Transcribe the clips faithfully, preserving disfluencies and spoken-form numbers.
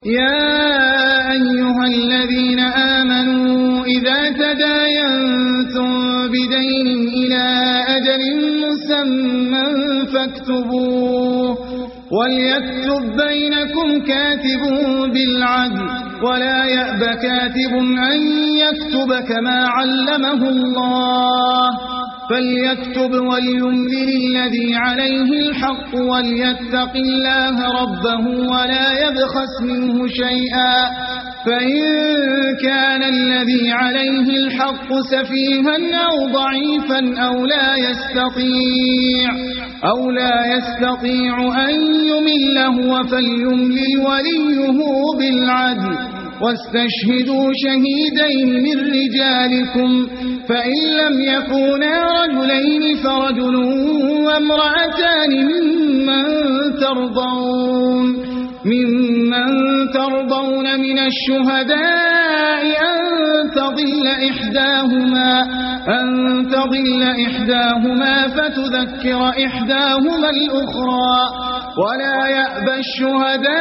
يا أيها الذين آمنوا إذا تداينتم بدين إلى أجل مسمى فاكتبوه وليكتب بينكم كاتب بالعدل ولا يأب كاتب أن يكتب كما علمه الله فليكتب وليملل الذي عليه الحق وليتق الله ربه ولا يبخس منه شيئا فإن كان الذي عليه الحق سفيها أو ضعيفا أو لا يستطيع أو لا يستطيع أن يمل هو فليملل وليه بالعدل واستشهدوا شهيدين من رجالكم فإن لم يكونا رجلين فرجل وامرأتان ممن ترضون ممن ترضون من الشهداء أن تضل إحداهما أن تضل إحداهما فتذكر إحداهما الأخرى ولا يأبى الشهداء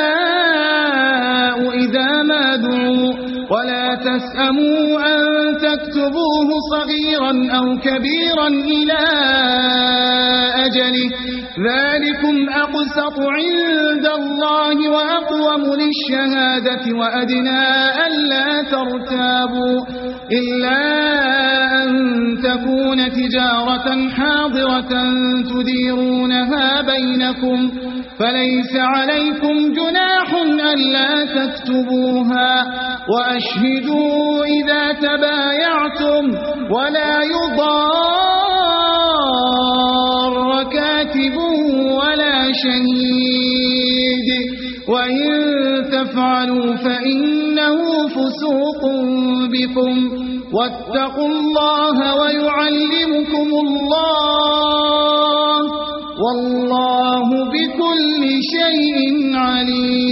إذا ما دعوا ولا تسأموا أن تكتبوه صغيرا أو كبيرا إلى أجله ذلكم أقسط عند الله وأقوم للشهادة وأدنى ألا ترتابوا إلا أن تكون تجارة حاضرة تديرونها بينكم فليس عليكم جناح ألا تكتبوها وأشهدوا إذا تبايعتم ولا يضار كاتب ولا شهيد وإن تفعلوا فإنه فسوق بكم واتقوا الله ويعلمكم الله والله بكل شيء عليم.